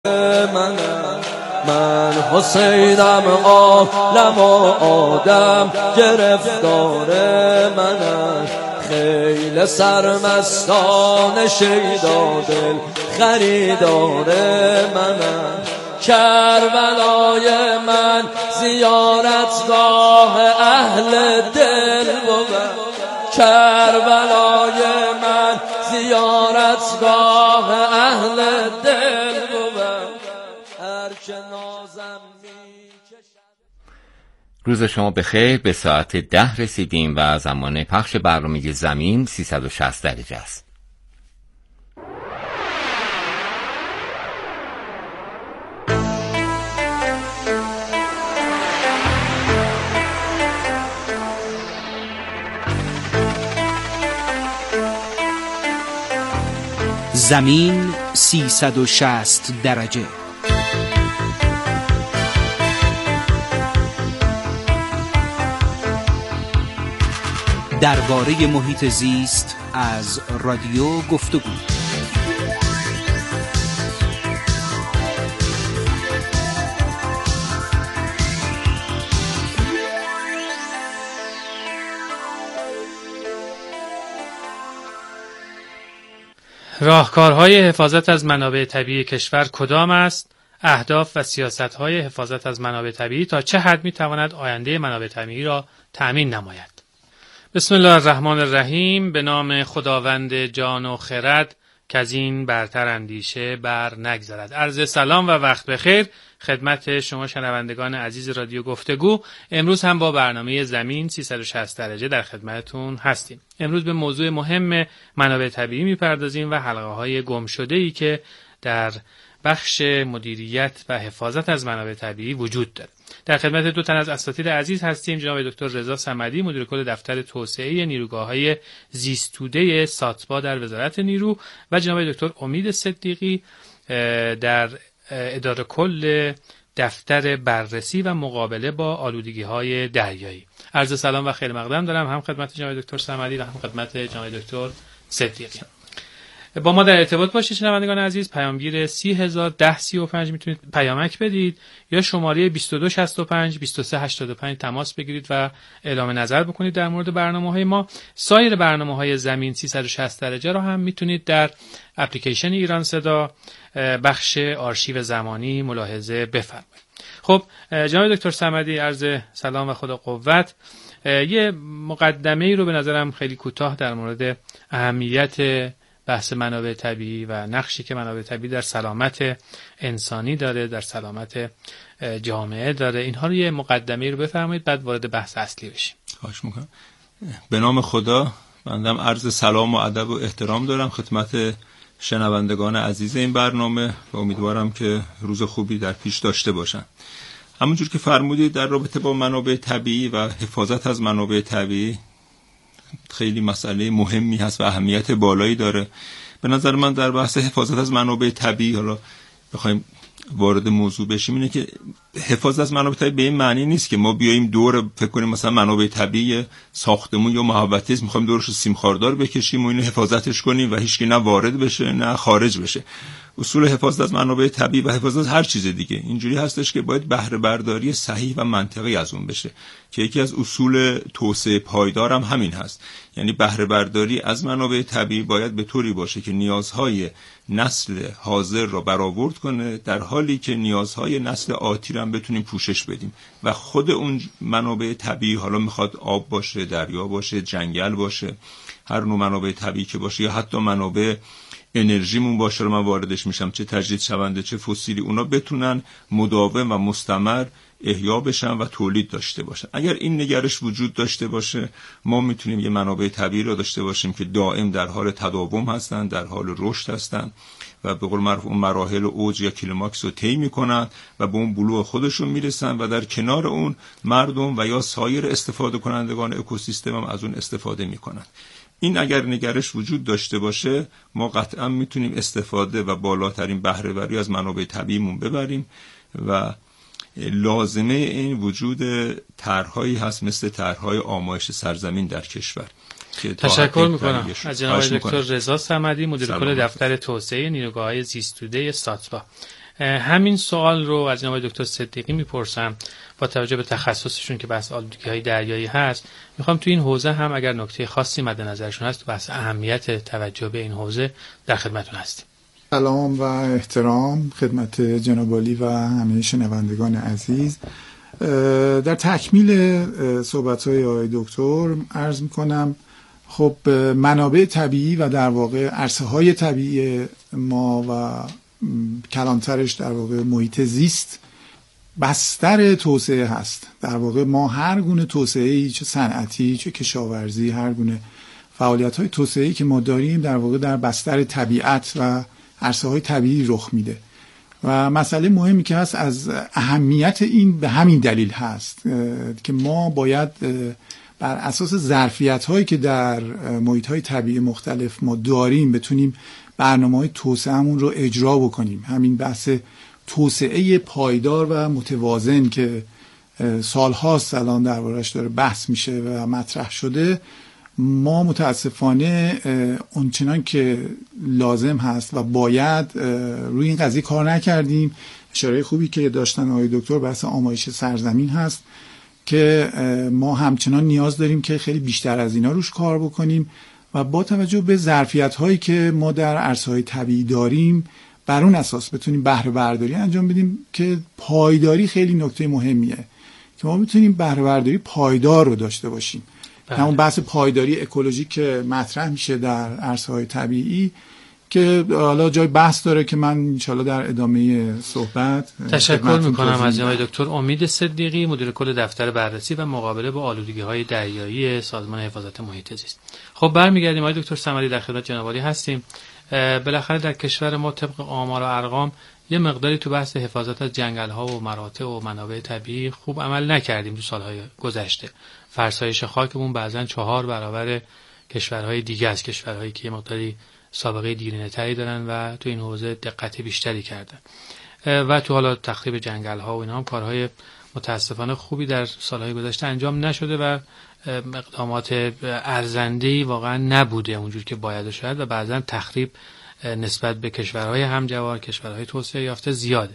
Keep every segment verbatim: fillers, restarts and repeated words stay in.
منم، من حسینم عالم و آدم گرفتار منم، خیل سرمستان شیدا دل خریدار منم، کربلای من زیارتگاه اهل دل بود، کربلای من زیارتگاه اهل دل بود، هر که نازم میکشد. روز شما بخیر. به ساعت ده رسیدیم و زمان پخش برنامه زمین سیصد و شصت درجه است. زمین سیصد و شصت درجه. درباره محیط زیست از رادیو گفتگو. راهکارهای حفاظت از منابع طبیعی کشور کدام است؟ اهداف و سیاست‌های حفاظت از منابع طبیعی تا چه حد می‌تواند آینده منابع طبیعی را تأمین نماید؟ بسم الله الرحمن الرحیم. به نام خداوند جان و خرد که از این برتر اندیشه بر نگذرد. عرض سلام و وقت بخیر خدمت شما شنوندگان عزیز رادیو گفتگو. امروز هم با برنامه زمین سیصد و شصت درجه در خدمتتون هستیم. امروز به موضوع مهم منابع طبیعی میپردازیم و حلقه های گم شده ای که در بخش مدیریت و حفاظت از منابع طبیعی وجود داره. در خدمت دو تن از اساتید عزیز هستیم، جناب دکتر رضا صمدی مدیر کل دفتر توسعه نیروگاه‌های زیستوده ساتبا در وزارت نیرو و جناب دکتر امید صدیقی در اداره کل دفتر بررسی و مقابله با آلودگی‌های دریایی. عرض سلام و خیر مقدم دارم هم خدمت جناب دکتر صمدی و هم خدمت جناب دکتر صدیقی. با ما در ارتباط باشید شنوندگان عزیز. پیامگیر سی هزار ده سی و پنج میتونید پیامک بدید یا شماره بیست و دو شصت و پنج بیست و سه هشتاد و پنج تماس بگیرید و اعلام نظر بکنید در مورد برنامه‌های ما. سایر برنامه‌های زمین سیصد و شصت درجه را هم میتونید در اپلیکیشن ایران صدا بخش آرشیو زمانی ملاحظه بفرمایید. خب جناب دکتر صمدی عرض سلام و خدا قوت. یه مقدمه‌ای رو به نظرم خیلی کوتاه در مورد اهمیت بحث منابع طبیعی و نقشی که منابع طبیعی در سلامت انسانی داره، در سلامت جامعه داره، اینها رو یه مقدمه رو بفرمایید بعد وارد بحث اصلی بشیم. خواهش میکنم. به نام خدا بنده عرض سلام و ادب و احترام دارم خدمت شنوندگان عزیز این برنامه و امیدوارم که روز خوبی در پیش داشته باشن. همونجور که فرمودید در رابطه با منابع طبیعی و حفاظت از منابع طبیعی خیلی مسئله مهمی هست و اهمیت بالایی داره. به نظر من در بحث حفاظت از منابع طبیعی حالا بخوایم وارد موضوع بشیم اینه که حفاظت از منابع طبیعی به این معنی نیست که ما بیاییم دور فکر کنیم مثلا منابع طبیعی ساختمون یا محوطه است میخوایم دورش سیم خاردار بکشیم و اینو حفاظتش کنیم و هیچکی نه وارد بشه نه خارج بشه. اصول حفاظت از منابع طبیعی و حفاظت از هر چیز دیگه اینجوری هستش که باید بهره برداری صحیح و منطقی از اون بشه که یکی از اصول توسعه پایدار هم همین هست. یعنی بهره برداری از منابع طبیعی باید به طوری باشه که نیازهای نسل حاضر را برآورد کنه در حالی که نیازهای نسل آتی را هم بتونیم پوشش بدیم و خود اون منابع طبیعی حالا میخواد آب باشه، دریا باشه، جنگل باشه، هر نوع منابع طبیعی که باشه یا حتی منابع انرژیمون باشه رو من واردش میشم چه تجدید شونده چه فسیلی، اونا بتونن مداوم و مستمر احیا بشن و تولید داشته باشن. اگر این نگرش وجود داشته باشه ما میتونیم یه منابع طبیعی را داشته باشیم که دائم در حال تداوم هستن، در حال رشد هستن و به قول معروف اون مراحل اوج یا کلیماکس رو طی میکنن و به اون بلوغ خودشون میرسن و در کنار اون مردم و یا سایر استفاده کنندگان اکوسیستم هم از اون استفاده میکنن. این اگر نگرش وجود داشته باشه ما قطعا میتونیم استفاده و بالاترین بهره وری از منابع طبیعیمون ببریم و لازمه این وجود طرحهایی هست مثل طرحهای آمایش سرزمین در کشور. تشکر میکنم از جناب دکتر رضا صمدی مدیر کل دفتر توسعه نیروگاه‌های زیستوده ساتبا. همین سوال رو از جناب دکتر صدیقی میپرسم با توجه به تخصصشون که بحث آلودگی‌های دریایی هست. میخوام تو این حوزه هم اگر نکته خاصی مد نظرشون هست بحث اهمیت توجه به این حوزه در خدمتتون هستیم. سلام و احترام خدمت جناب عالی و همه شنوندگان عزیز. در تکمیل صحبت‌های آقای دکتر عرض می‌کنم خب منابع طبیعی و در واقع عرصه‌های طبیعی ما و کلانترش در واقع محیط زیست بستر توسعه هست. در واقع ما هر گونه توسعه‌ای، چه صنعتی چه کشاورزی، هر گونه فعالیت‌های توسعه‌ای که ما داریم در واقع در بستر طبیعت و عرصه‌های طبیعی رخ میده و مسئله مهمی که هست از اهمیت این به همین دلیل هست که ما باید بر اساس ظرفیت‌هایی که در محیط‌های طبیعی مختلف ما داریم بتونیم برنامه‌های توسعه‌مون رو اجرا بکنیم. همین بحث توسعه پایدار و متوازن که سال‌هاست الان دربارش داره بحث میشه و مطرح شده، ما متاسفانه اونچنان که لازم هست و باید روی این قضیه کار نکردیم. اشاره خوبی که داشتن آقای دکتر بحث آمایش سرزمین هست که ما همچنان نیاز داریم که خیلی بیشتر از اینا روش کار بکنیم و با توجه به ظرفیت‌هایی که ما در عرصه‌های طبیعی داریم بر اون اساس بتونیم بهره برداری انجام بدیم که پایداری خیلی نکته مهمیه که ما بتونیم بهره برداری پایدار رو داشته باشیم. همون بحث پایداری اکولوژیک که مطرح میشه در عرصه‌های طبیعی که حالا جای بحث داره که من انشالله در ادامه صحبت تشکر میکنم از جناب دکتر امید صدیقی، مدیر کل دفتر بررسی و مقابله با آلودگی‌های دریایی سازمان حفاظت محیط زیست. خب برمیگردیم آقای دکتر صمدی، در خدمت جناب عالی هستیم. بالاخره در کشور ما طبق آمار و ارقام یه مقداری تو بحث حفاظت از جنگل‌ها و مراتع و منابع طبیعی خوب عمل نکردیم تو سال‌های گذشته. فرسایش خاکمون بعضن چهار برابر کشورهای دیگه از کشورهایی که یه مقداری سابقه دیرینه‌تری دارن و تو این حوزه دقت بیشتری کردن و تو حالا تخریب جنگل‌ها و اینا هم کارهای متاسفانه خوبی در سال‌های گذشته انجام نشده و اقدامات ارزنده‌ای واقعا نبوده اونجور که باید شاید و بعضن تخریب نسبت به کشورهای همجوار، کشورهای توسعه یافته زیاده.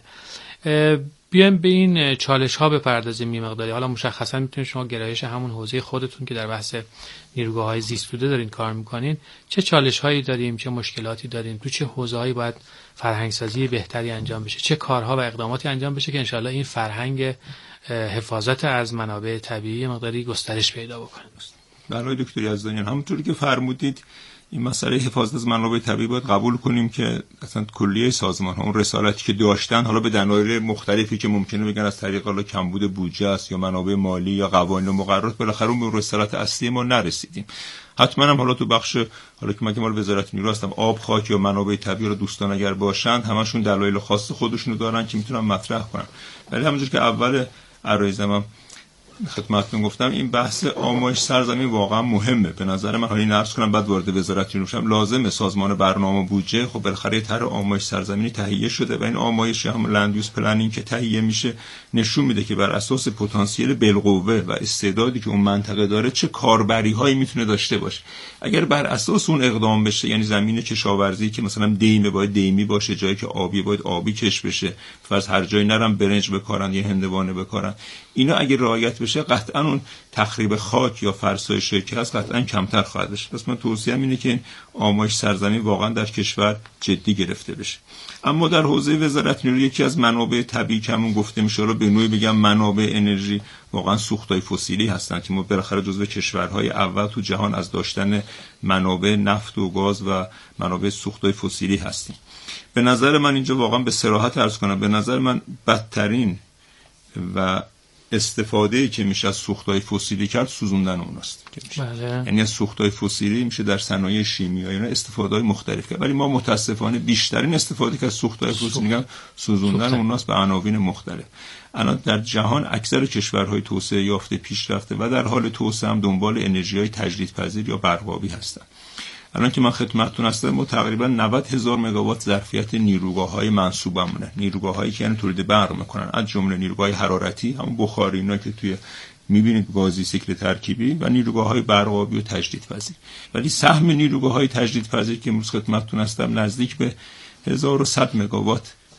بیایم به این چالش ها بپردازیم می مقداری. حالا مشخصا میتونید شما گرایش همون حوزه خودتون که در بحث نیروگاه های زیستوده دارین کار میکنین، چه چالش هایی داریم، چه مشکلاتی داریم، تو چه حوزه هایی باید فرهنگ سازی بهتری انجام بشه، چه کارها و اقداماتی انجام بشه که انشالله این فرهنگ حفاظت از منابع طبیعی مقداری گسترش پیدا بکنه. برای دکتر یزدانیان همونطوری که فرمودید این مسئله حفاظت از منابع طبیعی باید قبول کنیم که اصلا کلیه سازمان ها اون رسالتی که داشتن حالا به دلایل مختلفی که ممکنه بگن از طریق حالا کمبود بودجه است یا منابع مالی یا قوانین و مقررات بالاخره اون به رسالت اصلی ما نرسیدیم. حتما هم حالا تو بخش حالا که من که مال وزارت نیرو هستم آب، خاک یا منابع طبیعی رو دوستان اگر باشند همشون دلایل خاص خودشونو دارن که میتونن مطرح کنن. ولی همونجوری که اول عرایزم خدمتتون گفتم این بحث آمایش سرزمین واقعا مهمه. به نظر من حالا این عرض کنم بعد وارد وزارت نیرو شم، لازمه سازمان برنامه بودجه خب بالاخره طرح آمایش سرزمینی تهیه شده و این آمایش هم لند یوز پلنینگ که تهیه میشه نشون میده که بر اساس پتانسیل بالقوه و استعدادی که اون منطقه داره چه کاربری هایی میتونه داشته باشه. اگر بر اساس اون اقدام بشه، یعنی زمین کشاورزی که مثلا دیمه باید دیمی باشه، جایی که آبی باید آبی کش بشه، فرض هر جایی نرم برنج بکارن یا هندوانه بکارن، اینا اگه رعایت بشه قطعا اون تخریب خاک یا فرسایشی که هست قطعا کمتر خواهد بشه. پس من توصیه‌ام اینه که این آمایش سرزمین واقعا در کشور جدی گرفته بشه. اما در حوزه وزارت نیرو یکی از منابع طبیعی که همون گفته میشه، رو به نوعی بگم منابع انرژی، واقعا سوختای فسیلی هستن که ما بالاخره جزو کشورهای اول تو جهان از داشتن منابع نفت و گاز و منابع سوختای فسیلی هستیم. به نظر من اینجا واقعا به صراحت عرض کنم، به نظر من بدترین و استفاده که میشه از سوختهای فسیلی کرد سوزوندن اوناست. بله. یعنی از سوختهای فسیلی میشه در صنایع شیمیایی اینا استفاده‌های مختلف کرد، ولی ما متاسفانه بیشترین استفاده که از سوختهای فسیلی میگن سوزوندن اوناست به عناوین مختلف. الان در جهان اکثر کشورهای توسعه یافته پیشرفته و در حال توسعه هم دنبال انرژی‌های تجدیدپذیر یا برق‌آبی هستن. الان که من خدمتتون هستم ما تقریبا نود هزار مگاوات ظرفیت نیروگاه‌های منصوبمونه، نیروگاه‌هایی که یعنی تولید برق میکنن، از جمله نیروگاه حرارتی همون بخاری اینا که توی میبینید گازی سیکل ترکیبی و نیروگاه‌های برق‌آبی و تجدیدپذیر. ولی سهم نیروگاه‌های تجدیدپذیر که امروز خدمتتون هستم نزدیک به هزار و صد مگاوات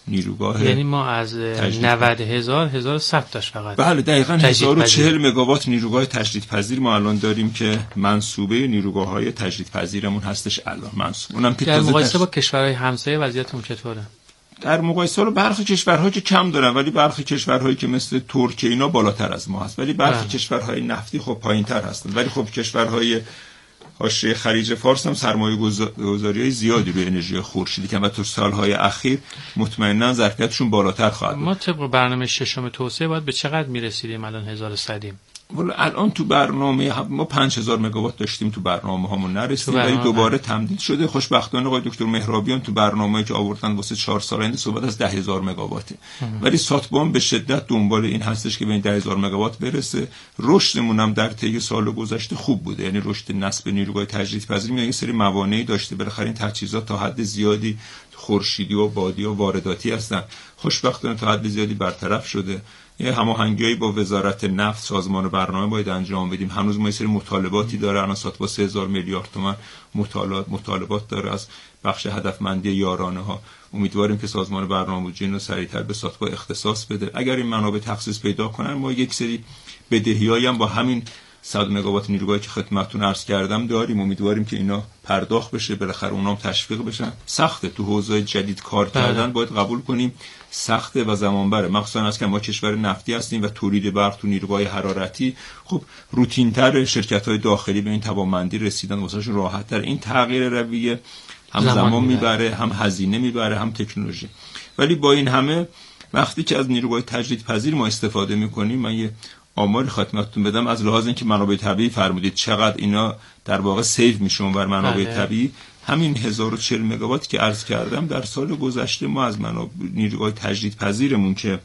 نیروگاه، یعنی ما از نود هزار هزار و صد تاش فقط. بله دقیقاً هزار و چهل مگاوات نیروگاه تجدیدپذیر ما الان داریم که منسوبه نیروگاه‌های تجدیدپذیرمون هستش الان منسوب. اونم که در مقایسه تش... با کشورهای همسایه وضعیتون چطوره؟ در مقایسه با برخی کشورها که کم دارن، ولی برخی کشورهایی که مثل ترکیه اینا بالاتر از ما هست، ولی برخی کشورهای نفتی خب پایین‌تر هستن. ولی خب کشورهای حاشیه خلیج فارس هم سرمایه گذاری‌های زیادی روی انرژی خورشیدی که و تو سالهای اخیر مطمئنا ظرفیتشون بالاتر خواهد بود. ما طبق برنامه ششم توسعه باید به چقدر میرسیدیم الان هزار و صدیم؟ ولی الان تو برنامه ما پنج هزار مگاوات داشتیم، تو برنامه هامون نرسیدیم ولی دوباره تمدید شده. خوشبختانه آقای دکتر مهرابیان تو برنامه‌ای که آوردن واسه چهار سال آینده صحبت از ده هزار مگاواته. ولی ساتبام به شدت دنبال این هستش که به این ده هزار مگاوات برسه. رشدمون هم در طی سال گذشته خوب بوده، یعنی رشد نسب نیروگاه تجدیدپذیر یعنی یه سری موانعی داشته، بالاخره این تجهیزات تا حد زیادی خورشیدی و بادی و وارداتی هستن. خوشبختانه تا حد زیادی برطرف شده. یه هماهنگی با وزارت نفت، سازمان برنامه باید انجام بدیم. هنوز ما یه سری مطالباتی داره، الان ساتبا سه هزار میلیارد تومان مطالبات مطالبات داره از بخش هدفمندی یارانه ها. امیدواریم که سازمان برنامه بودجه رو سریعتر به ساتبا اختصاص بده. اگر این منابع تخصیص پیدا کنن ما یک سری بدهیایی هم با همین صد مگاوات نیروگاهی که خدمتتون عرض کردم داریم. امیدواریم که اینا پرداخت بشه، بالاخره اونام تشویق بشن. سخته تو حوزه جدید کار کردن، باید قبول کنیم سخته و زمان بره، مخصوصا از که ما کشور نفتی هستیم و تولید برق تو نیروگاه حرارتی خب روتین تر، شرکت‌های داخلی به این توانمندی رسیدن واسهشون راحت تر. این تغییر رویه هم زمان, زمان میبره، هم هزینه میبره، هم تکنولوژی. ولی با این همه وقتی که از نیروگاه تجدیدپذیر ما استفاده میکنیم، من یه آماری خدمتتون بدم از لحاظ اینکه منابع طبیعی فرمودید چقدر اینا در واقع سیو میشون بر منابع طبیعی. همین هزار و چهل مگاوات که عرض کردم در سال گذشته ما از منابع نیروگاه تجدیدپذیرمون که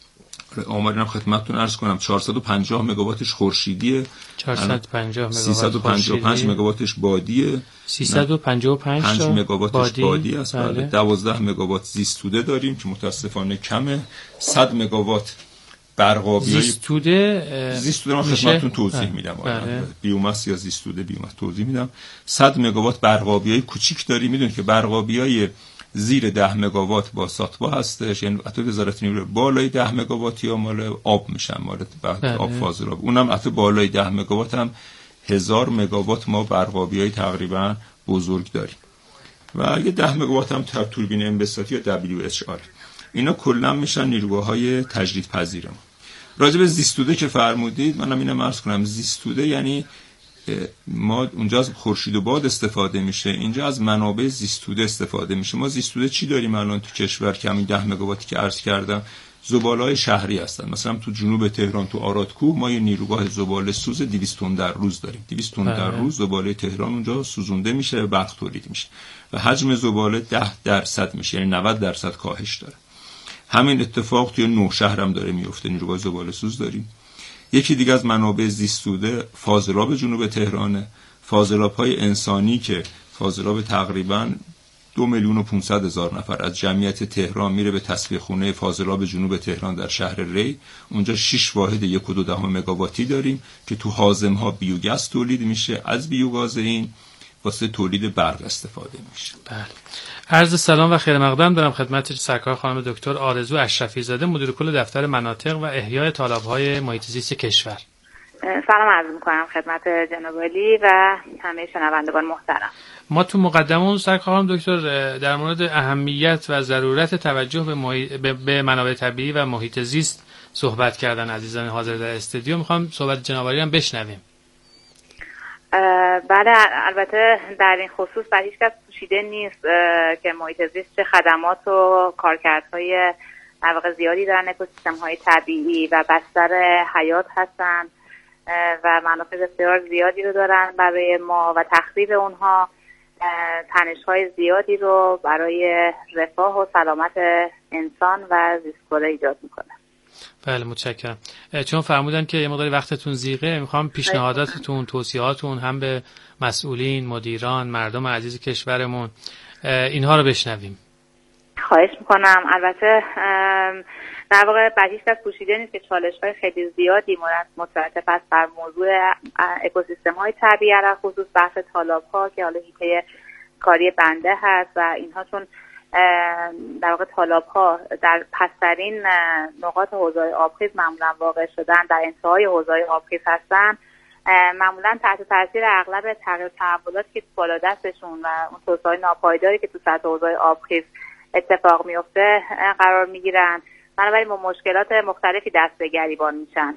آماری هم خدمتتون عرض کنم چهارصد و پنجاه مگاواتش خورشیدیه، چهارصد و پنجاه مگاوات سیصد و پنجاه و پنج مگاواتش بادیه، سیصد و پنجاه و پنج مگاواتش بادی, بادی است. بله. دوازده مگاوات زیستوده داریم که متاسفانه کمه. صد مگاوات برقابیای زیستوده زیستوده من خدمتتون توضیح میدم. بیوماس یا زیستوده بیوماس توضیح میدم. صد مگاوات برقابیای کوچیک داریم. میدونید که برقابیای زیر ده مگاوات با ساتبا هستش، یعنی حتی وزارت نیرو بالای ده مگاوات یا مال آب میشن، مال بعد آب فاضلاب. اونم حتی بالای ده مگاوات هم هزار مگاوات ما برقابیای تقریبا بزرگ داریم و یه ده مگاوات هم توربین انبساطی یا دبلیو اچ آر. اینا کلا میشن نیروگاه‌های تجدیدپذیرمون. راجع به زیستوده که فرمودید منم اینو عرض کنم. زیستوده یعنی ما اونجا از خورشید و باد استفاده میشه، اینجا از منابع زیستوده استفاده میشه. ما زیستوده چی داریم الان تو کشور که همین ده مگاواتی که عرض کردم زباله‌های شهری هستن. مثلا تو جنوب تهران تو آرادکوه ما یه نیروگاه زباله سوز دویست تن در روز داریم. دویست تن در روز زباله تهران اونجا سوزونده میشه و برق تولید میشه و حجم زباله ده درصد میشه، یعنی نود درصد کاهش داره. همین اتفاق توی نوشهر هم داره میفته، نیروگاه زباله سوز داریم. یکی دیگه از منابع زیستوده فاضلاب جنوب تهرانه. فاضلاب‌های انسانی که فاضلاب تقریباً دو میلیون و پانصد هزار نفر از جمعیت تهران میره به تصفیه خونه فاضلاب جنوب تهران در شهر ری. اونجا شش واحد یک و دو دهم مگاواتی داریم که تو حازم‌ها بیوگاز تولید میشه. از بیوگاز این واسه تولید برق استفاده میشه. بله. عرض سلام و خیر مقدم دارم خدمت سرکار خانم دکتر آرزو اشرفی زاده، مدیر کل دفتر مناطق و احیای تالاب‌های محیط زیست کشور. سلام عرض می‌کنم خدمت جناب عالی و همه شنوندگان محترم. ما تو مقدمه سرکار خانم دکتر در مورد اهمیت و ضرورت توجه به, محیط... به منابع طبیعی و محیط زیست صحبت کردن عزیزان حاضر در استودیو. می‌خوام صحبت جناب عالی هم بشنویم. بله، البته در این خصوص بر هیچ کس پوشیده نیست که محیط زیست چه خدمات و کارکردهای در واقع زیادی دارن. اکوسیستم‌های طبیعی و بستر حیات هستن و منافع بسیار زیادی رو دارن برای ما و تخریب اونها تنش‌های زیادی رو برای رفاه و سلامت انسان و زیستگاه ایجاد میکنه. بله متشکرم. چون فرمودن که یه مقداری وقتتون زیغه، میخوام پیشنهاداتتون، توصیهاتون هم به مسئولین، مدیران، مردم عزیز کشورمون اینها رو بشنویم. خواهش میکنم. البته در واقع بر هیچ کس پوشیده نیست که چالش‌های خیلی زیادی مترتب است بر موضوع اکوسیستم‌های طبیعی، در خصوص بحث تالاب‌ها که حالا حیطه کاری بنده هست و اینها، چون در واقع تالاب‌ها در پسترین نقاط حوضه‌های آبخیز معمولا واقع شدن، در انتهای حوضه‌های آبخیز هستن، معمولا تحت تاثیر اغلب تغییر تحولاتی که تو بالا دستشون و اون توسعه‌های ناپایداری که تو سطح حوضه‌های آبخیز اتفاق میفته قرار میگیرن. بنابراین با مشکلات مختلفی دست به گریبان میشن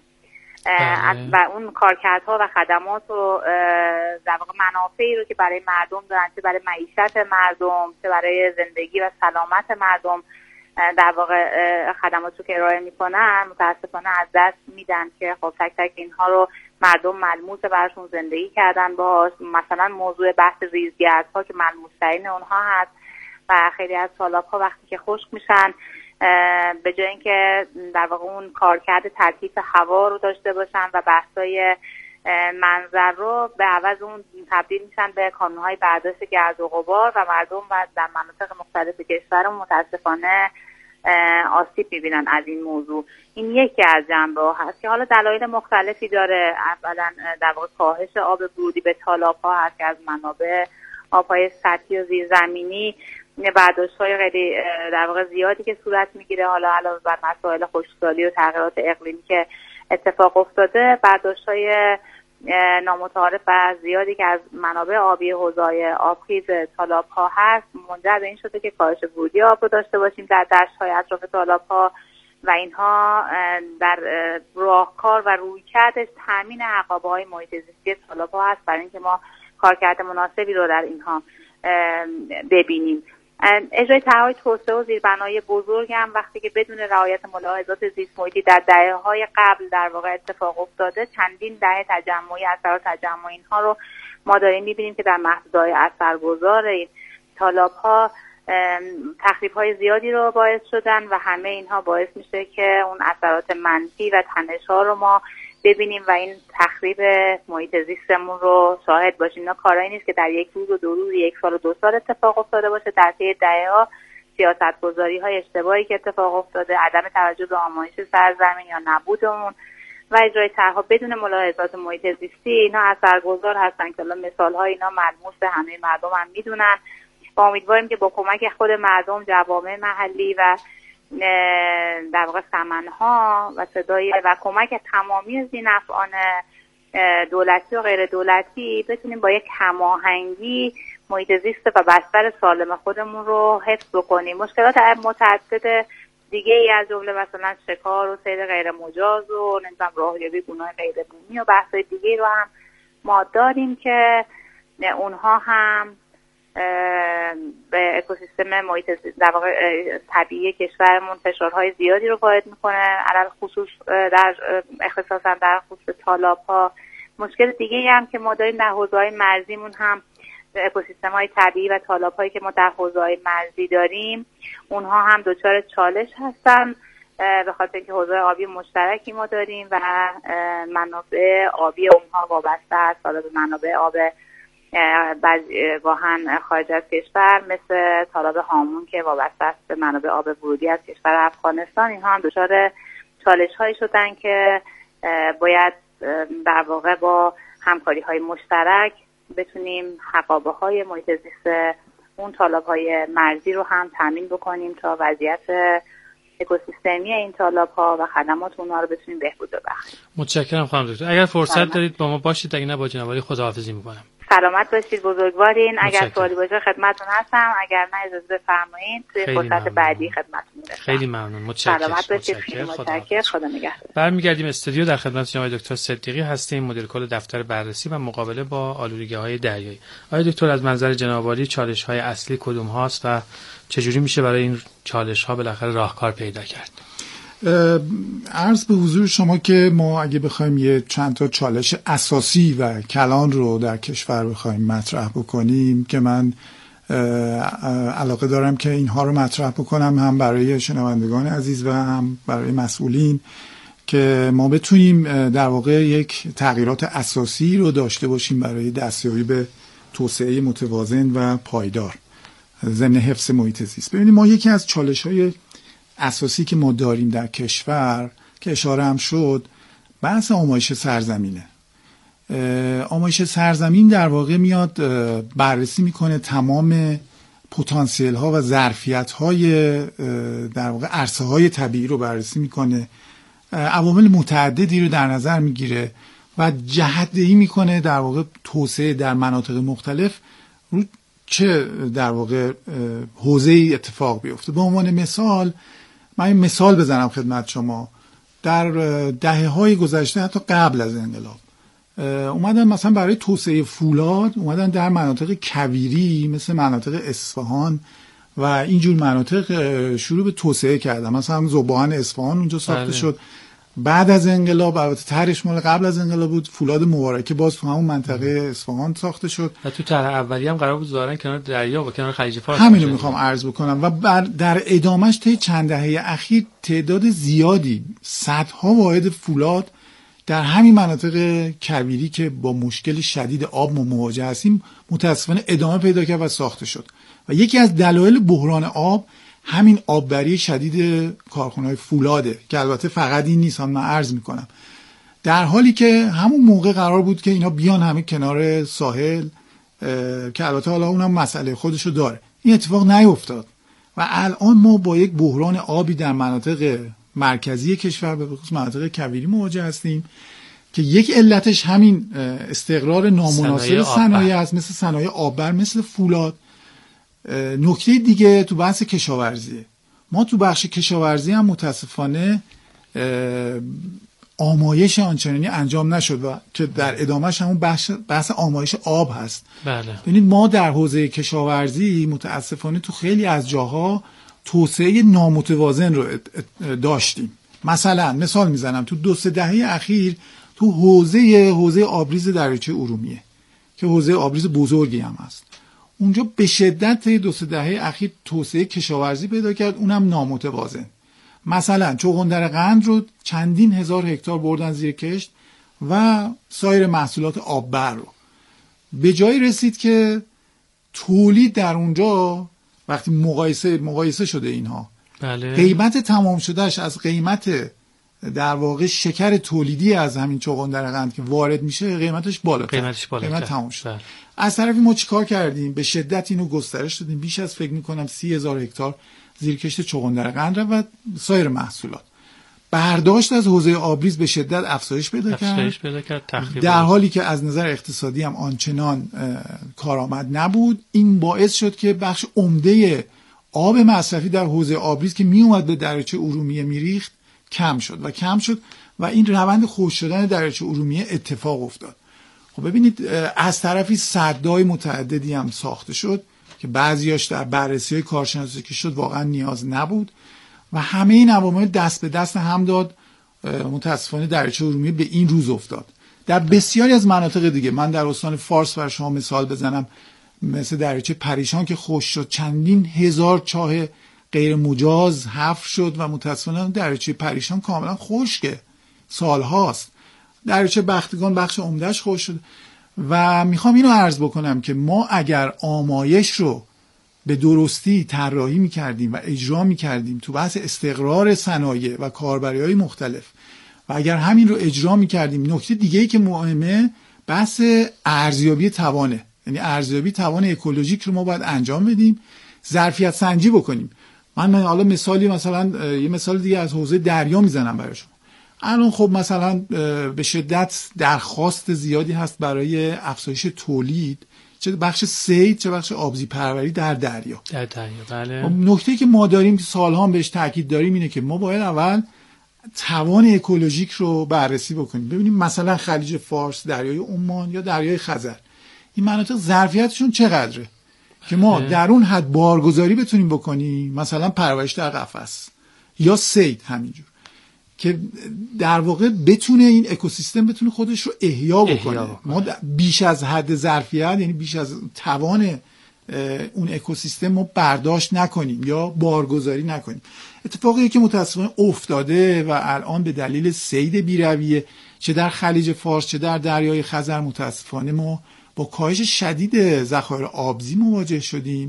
و اون کارکردها و خدمات و در واقع منافعی رو که برای مردم دارن، چه برای معیشت مردم، چه برای زندگی و سلامت مردم در واقع خدمات رو که ارائه میکنن، متاسفانه از دست میدن که خب تک تک اینها رو مردم ملموس براشون زندگی کردن باش. مثلا موضوع بحث ریزگردها که ملموس‌ترین اونها هست و خیلی از تالاب‌ها وقتی که خشک میشن به جای اینکه در واقع اون کارکرد ترکیب هوا رو داشته باشن و بحث‌های منظر رو، به عوض اون تبدیل میشن به کانون‌های برداشت گرد و غبار و مردم و در مناطق مختلف کشور متاسفانه آسیب میبینن از این موضوع. این یکی از جنبه‌ها هست که حالا دلایل مختلفی داره. اولا در واقع کاهش آب ورودی به تالاب‌ها هست که از منابع آب‌های سطحی و زیرزمینی برداشت‌های خیلی در واقع زیادی که صورت میگیره، حالا علاوه بر مسائل خشکسالی و تغییرات اقلیمی که اتفاق افتاده، برداشت‌های نامتعارف و زیادی که از منابع آبی حوضه‌های آبخیز تالاب‌ها هست منجر به این شده که کاهش ورودی آب رو داشته باشیم در دشت‌های اطراف تالاب‌ها و اینها در راهکار و رویکردش تامین عقابه‌های محیط زیستی تالاب‌ها هست برای اینکه ما کارکرد مناسبی رو در اینها ببینیم. اجرای طرح‌های توسعه و زیربنایی بزرگ هم وقتی که بدون رعایت ملاحظات زیست محیطی در دهه‌های قبل در واقع اتفاق افتاده، چندین دهه تجمعی اثرات تجمع اینها رو ما داریم می‌بینیم که در محدوده‌های اثرگذار این تالاب‌ها تخریب‌های زیادی رو باعث شدن و همه اینها باعث میشه که اون اثرات منفی و تنش‌ها رو ما ببینیم و این تخریب محیط زیستمون رو شاهد باشیم. اینا کارایی نیست که در یک روز و دو روز، یک سال و دو سال اتفاق افتاده باشه. در طی دهه‌ها سیاست‌گذاری‌های اشتباهی که اتفاق افتاده، عدم توجه به آمایش سرزمین یا نبود اون و اجرای طرح‌ها بدون ملاحظات محیط زیستی، اینا اثرگذار هستن که الان مثال‌های اینا ملموس به همه مردم هم میدونن. با امیدواریم که با کمک خود مردم، جوامع محلی و در واقع سمنها و صدای و کمک تمامی ذی‌نفعان دولتی و غیر دولتی بتونیم با یک هماهنگی محیط زیست و بستر سالم خودمون رو حفظ بکنیم. مشکلات متعدد دیگه ای از جمله مثلا شکار و صید غیر مجاز و نظام راهیابی گونه‌های غیر بومی و بحث‌های دیگه رو هم ما داریم که اونها هم به اکوسیستم محیط در واقع طبیعی کشورمون فشارهای زیادی رو وارد میکنه، علل خصوص در اختصاصا در خصوص تالاب‌ها. مشکل دیگه هم که ما داریم در حوضه‌های مرزیمون هم اکوسیستم‌های طبیعی و تالاب‌هایی که ما در حوضه‌های مرزی داریم اونها هم دچار چالش هستن به خاطر اینکه حوضه‌های آبی مشترکی ما داریم و منابع آبی اونها وابسته است به منابع آب گاهن خارج از کشور، مثل تالاب هامون که وابسته است به منابع آب ورودی از کشور افغانستان. اینها هم دچار چالش‌هایی شدن که باید در واقع با همکاری‌های مشترک بتونیم حقابه‌های محیط زیست اون تالاب‌های مرزی رو هم تامین بکنیم تا وضعیت اکوسیستمی این تالاب‌ها و خدمات اونها رو بتونیم بهبود ببخشیم. متشکرم خانم دکتر. اگر فرصت سلامت. دارید با ما باشید، اگه نه با جناب عالی خداحافظی می‌کنم. سلامت باشید، بزرگوارین. اگر سوالی باشه خدمتتون هستم، اگر نه اجازه بفرمایید توی فرصت بعدی خدمتتون میرسم. خیل ممنون. متشکرم. سلامت باشید. متشکرم. خدا نگهدار. برمیگردیم استودیو. در خدمت جناب دکتر صدیقی هستیم، مدیر کل دفتر بررسی و مقابله با آلودگی‌های دریایی. آقای دکتر، از منظر جناب عالی چالش‌های اصلی کدوم هاست و چجوری میشه برای این چالش‌ها بالاخره راهکار پیدا کرد؟ عرض به حضور شما که ما اگه بخوایم یه چند تا چالش اساسی و کلان رو در کشور بخوایم مطرح بکنیم که من علاقه دارم که اینها رو مطرح بکنم، هم برای شنوندگان عزیز و هم برای مسئولین، که ما بتونیم در واقع یک تغییرات اساسی رو داشته باشیم برای دستیابی به توسعه متوازن و پایدار ضمن حفظ محیط زیست. ببینید، ما یکی از چالش‌های اساسی که ما داریم در کشور که اشاره هم شد، بحث آمایش سرزمینه. آمایش سرزمین در واقع میاد بررسی میکنه تمام پتانسیل ها و ظرفیت های در واقع عرصه های طبیعی رو بررسی میکنه، عوامل متعددی رو در نظر میگیره و جهت‌دهی میکنه در واقع توسعه در مناطق مختلف رو چه در واقع حوزه‌ای اتفاق بیفته. به عنوان مثال من این مثال بزنم خدمت شما. در دهه‌های گذشته حتی قبل از انقلاب اومدن مثلا برای توسعه فولاد اومدن در مناطق کویری مثل مناطق اصفهان و اینجور مناطق شروع به توسعه کردن. مثلا ذوباهن اصفهان اونجا ساخته بله. شد. بعد از انقلاب، البته طرحش مال قبل از انقلاب بود، فولاد مبارکه باز تو همون منطقه اصفهان ساخته شد و تو طرح اولی هم قرار بود ظاهرا کنار دریا و کنار خلیج فارس. همین رو میخوام عرض بکنم و بر در ادامهش طی چند دهه اخیر تعداد زیادی صدها واحد فولاد در همین مناطق کویری که با مشکل شدید آب مواجه هستیم متاسفانه ادامه پیدا کرد و ساخته شد و یکی از دلایل بحران آب همین آببری شدید کارخانه‌های فولاده که البته فقط این نیست، هم من عرض میکنم در حالی که همون موقع قرار بود که اینا بیان همه کنار ساحل که البته حالا اونم مسئله خودشو داره، این اتفاق نیفتاد و الان ما با یک بحران آبی در مناطق مرکزی کشور به خصوص مناطق کویری مواجه هستیم که یک علتش همین استقرار نامناسب صنایع است، مثل صنایع آببر، مثل فولاد. نکته دیگه تو بحث کشاورزیه. ما تو بخش کشاورزی هم متاسفانه آمایش آنچنانی انجام نشد و که در ادامهش همون بحث, بحث آمایش آب هست. بله. یعنی ما در حوزه کشاورزی متاسفانه تو خیلی از جاها توسعه نامتوازن رو داشتیم. مثلا مثال میزنم تو دو سه دهه اخیر تو حوزه حوزه آبریز دریاچه ارومیه که حوزه آبریز بزرگی هم هست، اونجا به شدت دو سه دهه اخیر توسعه کشاورزی پیدا کرد، اونم نامتوازن. مثلا چغندر قند رو چندین هزار هکتار بردن زیر کشت و سایر محصولات آببر رو به جایی رسید که تولید در اونجا وقتی مقایسه مقایسه شده اینها بله. قیمت تمام شدهش از قیمت در واقع شکر تولیدی از همین چغندر قند که وارد میشه قیمتش بالاتر، قیمتش بالاتر قیمت تمام شد. بله. از طرفی ما چیکار کردیم؟ به شدت اینو گسترش دادیم، بیش از فکر میکنم سی هزار هکتار زیرکشت چغندر قند و سایر محصولات. برداشت از حوزه آبریز به شدت افزایش پیدا کرد، افزایش پیدا کرد در حالی که از نظر اقتصادی هم آنچنان کارآمد نبود. این باعث شد که بخش عمده آب مصرفی در حوزه آبریز که می اومد به دریاچه ارومیه میریخت کم شد و کم شد و این روند خشک شدن دریاچه ارومیه اتفاق افتاد. خب ببینید از طرفی سدهای متعددی هم ساخته شد که بعضیاش در بررسی‌های کارشناسی که شد واقعا نیاز نبود و همه این عوامل دست به دست هم داد، متاسفانه دریاچه ارومیه به این روز افتاد. در بسیاری از مناطق دیگه، من در استان فارس بر شما مثال بزنم، مثل دریاچه پریشان که خشک شد، چندین هزار چاه غیر مجاز حفر شد و متاسفانه دریاچه پریشان کاملا خشکه، سالهاست. دریاچه بختگان بخش عمدهش خشک شد و میخوام اینو عرض بکنم که ما اگر آمایش رو به درستی طراحی میکردیم و اجرا میکردیم تو بحث استقرار صنایع و کاربری‌های مختلف و اگر همین رو اجرا میکردیم، نکته دیگه‌ای که مهمه بحث ارزیابی توانه، یعنی ارزیابی توان اکولوژیک رو ما باید انجام بدیم، ظرفیت سنجی بکنیم. من من حالا مثالی مثلا یه مثال دیگه از حوزه دریا میزنم برای شما. الان خب مثلا به شدت درخواست زیادی هست برای افزایش تولید، چه بخش صید چه بخش آبزی پروری در دریا. در دریا بله. نکته‌ای که ما داریم که سالها هم بهش تاکید داریم اینه که ما باید اول توان اکولوژیک رو بررسی بکنیم. ببینیم مثلا خلیج فارس، دریای عمان یا دریای خزر، این مناطق ظرفیتشون چقدره که ما در اون حد بارگذاری بتونیم بکنیم، مثلا پرورش در قفس یا صید همینجور، که در واقع بتونه این اکوسیستم بتونه خودش رو احیا بکنه. احیا بکنه. ما بیش از حد ظرفیت، یعنی بیش از توان اون اکوسیستم ما برداشت نکنیم یا بارگذاری نکنیم. اتفاقی که متاسفانه افتاده و الان به دلیل صید بی‌رویه چه در خلیج فارس چه در دریای خزر متاسفانه ما با کاهش شدید ذخایر آبزی مواجه شدیم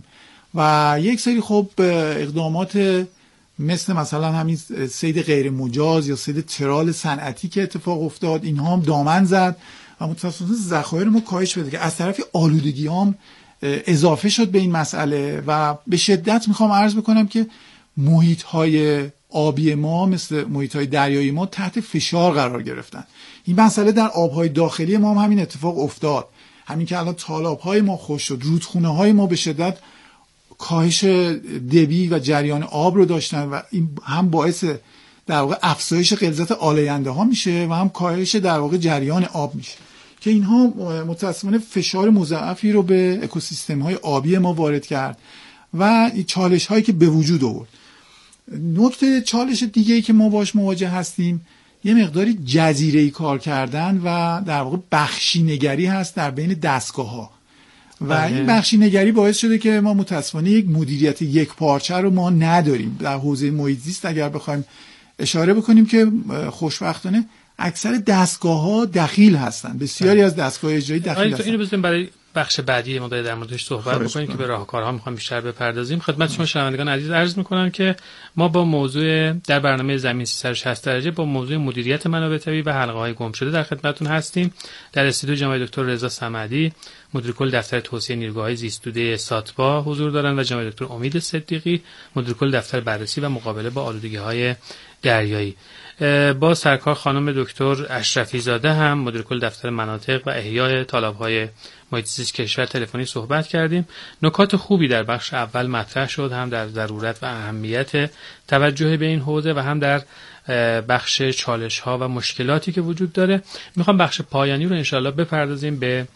و یک سری خب اقدامات مثل مثلا همین صید غیر مجاز یا صید ترال صنعتی که اتفاق افتاد، اینها هم دامن زد و متاسفانه ذخایر ما کاهش پیدا کرد. از طرفی آلودگی هم اضافه شد به این مسئله و به شدت میخوام عرض بکنم که محیط‌های آبی ما مثل محیط‌های دریایی ما تحت فشار قرار گرفتن. این مسئله در آب‌های داخلی ما هم همین اتفاق افتاد. همین که الان تالاب‌های ما خشک شد، رودخونه‌های ما به شدت کاهش دبی و جریان آب رو داشتن و این هم باعث در واقع افزایش غلظت آلاینده ها میشه و هم کاهش در واقع جریان آب میشه که اینها متأسفانه فشار مضاعفی رو به اکوسیستم های آبی ما وارد کرد و چالش هایی که به وجود آورد. نکته چالش دیگه ای که ما باش مواجه هستیم یه مقداری جزیره‌ای کار کردن و در واقع بخشینگری هست در بین دستگاه ها و این بخشینگری باعث شده که ما متأسفانه یک مدیریت یک پارچه رو ما نداریم در حوزه محیط زیست. اگر بخوایم اشاره بکنیم که خوشبختانه اکثر دستگاه‌ها دخیل هستن، بسیاری از دستگاه اجرایی دخیل هستن. اینو بزنیم برای بخش بعدی ما در موردش صحبت بکنیم که به راهکارها میخوام بیشتر بپردازیم. خدمت شما شنوندگان عزیز عرض میکنم که ما با موضوع در برنامه زمین سیصد و شصت درجه با موضوع مدیریت منابع طبیعی و حلقه‌های گم شده در خدمتتون هستیم. در استودیو جناب دکتر رضا صمدی مدیر کل دفتر توسعه نیروگاه‌های زیست‌بوده ساتبا حضور دارند و جناب دکتر امید صدیقی مدیر کل دفتر بررسی و مقابله با آلودگی‌های دریایی. با سرکار خانم دکتر اشرفی زاده هم مدیر کل دفتر مناطق و احیای تالاب‌های محیط زیست کشور تلفنی صحبت کردیم. نکات خوبی در بخش اول مطرح شد، هم در ضرورت و اهمیت توجه به این حوزه و هم در بخش چالش‌ها و مشکلاتی که وجود داره. میخوام بخش پایانی رو انشالله بپردازیم به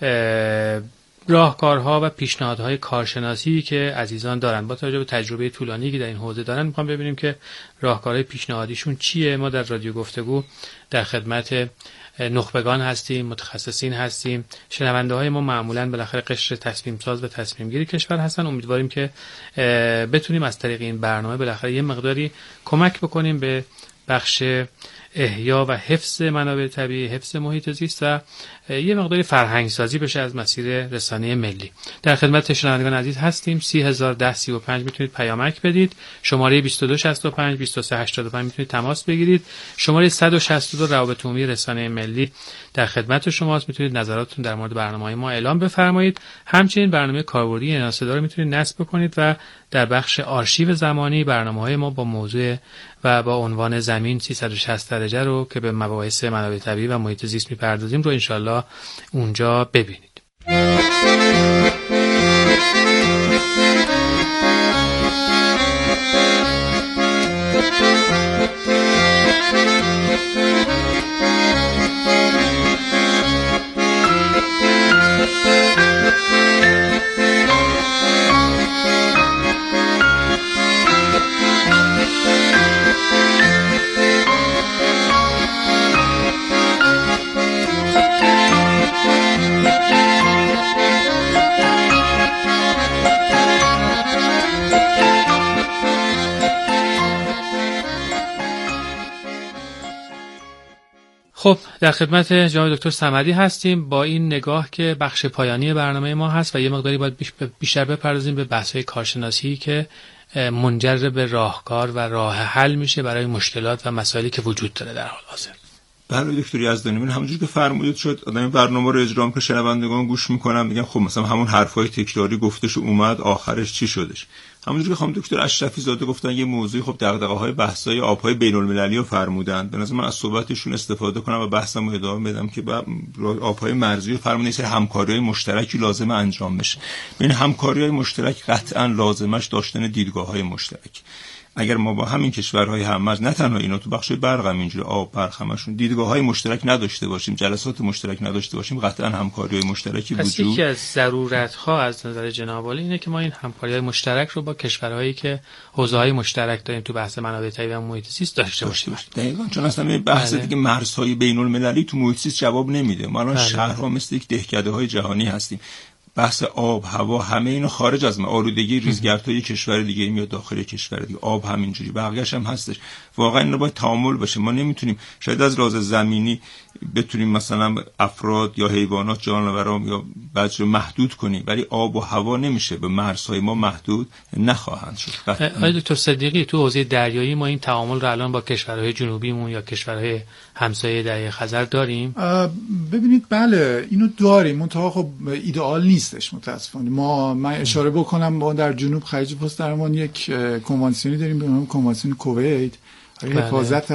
راهکارها و پیشنهادهای کارشناسی که عزیزان دارن. با توجه به تجربه طولانی که در این حوزه دارن میخوام ببینیم که راهکارهای پیشنهادیشون چیه. ما در رادیو گفتگو در خدمت نخبگان هستیم، متخصصین هستیم، شنونده های ما معمولاً بالاخره قشر تصمیم ساز و تصمیم گیری کشور هستن. امیدواریم که بتونیم از طریق این برنامه بالاخره یه مقداری کمک بکنیم به بخش احیا و حفظ منابع طبیعی، حفظ محیط زیست و یه مقداری فرهنگ سازی بشه از مسیر رسانه ملی. در خدمت شنوندگان عزیز هستیم. سی هزار و ده سی و پنج میتونید پیامک بدید. شماره بیست و دو شصت و پنج بیست و سه هشتاد و پنج میتونید تماس بگیرید. شماره صد و شصت و دو روابط عمومی رسانه ملی در خدمت شماست. میتونید نظراتتون در مورد برنامه‌های ما اعلام بفرمایید. همچنین برنامه کاربردی اینا صدا رو میتونید نصب بکنید و در بخش آرشیو زمانی برنامه‌های ما با موضوع و با عنوان زمین سیصد و شصت درجه رو که به مباحث منابع طبیعی و محیط زیست میپردازیم رو انشالله اونجا ببینید. خب در خدمت جناب دکتر صمدی هستیم با این نگاه که بخش پایانی برنامه ما هست و یه مقداری باید بیشتر بپردازیم به بحث‌های کارشناسی که منجر به راهکار و راه حل میشه برای مشکلات و مسائلی که وجود داره در حال حاضر. بله دکتر یزدانی، من همونجوری که فرمودید شد آدم برنامه رو اجرا می‌کنه، شنوندگان گوش میکنن میگن خب مثلا همون حرفای تکراری گفتش اومد آخرش چی شدش. همونجوری که خانم دکتر اشرفی زاده گفتن یه موضوعی خب دغدغه‌های بحث‌های آب‌های بین‌المللی رو فرمودن. به نظر من از صحبتشون استفاده کنم و بحثمو ادامه بدم که آب‌های مرزی رو فرمودن سر همکاری‌های مشترکی لازم انجام بشه. این همکاری‌های مشترک قطعاً لازمش داشتن دیدگاه‌های مشترک. اگر ما با همین کشورهای هم‌مرز نه تنها اینا تو بخش برق هم اینجوری آب برق همشون دیدگاه‌های مشترک نداشته باشیم، جلسات مشترک نداشته باشیم، قطعاً همکاری‌های مشترکی وجود. پس یکی از ضرورت‌ها از نظر جناب عالی اینه که ما این همکاری‌های مشترک رو با کشورهایی که حوزه‌های مشترک داریم تو بحث منابع طبیعی و محیط زیست داشته باشیم. دقیقاً، چون اصلا این بحث دیگه مرزهای بین‌المللی تو محیط زیست جواب نمیده. ما الان شهرها مثل یک دهکده‌های جهانی هستیم. بحث آب، هوا، همه اینو خارج از ما. آلودگی ریزگردهای کشور دیگه میاد داخل کشور دیگه، آب همینجوری، بقیه‌اش هم هستش. واقعا این رو باید تعامل باشه. ما نمیتونیم شاید از لحاظ زمینی بتونیم مثلا افراد یا حیوانات، جانوران یا بچه محدود کنیم، ولی آب و هوا نمیشه، به مرزهای ما محدود نخواهند شد. آقای دکتر صدیقی، تو حوزه دریایی ما این تعامل رو الان با کشورهای جنوبیمون یا کشورهای همسایه دریای خزر داریم؟ ببینید بله اینو داریم، منتها خب ایدئال نیست نیستش متاسفانه. ما من اشاره بکنم ما در جنوب خلیج فارس درمان یک کنوانسیونی داریم به نام کنوانسیون کویت، حفاظت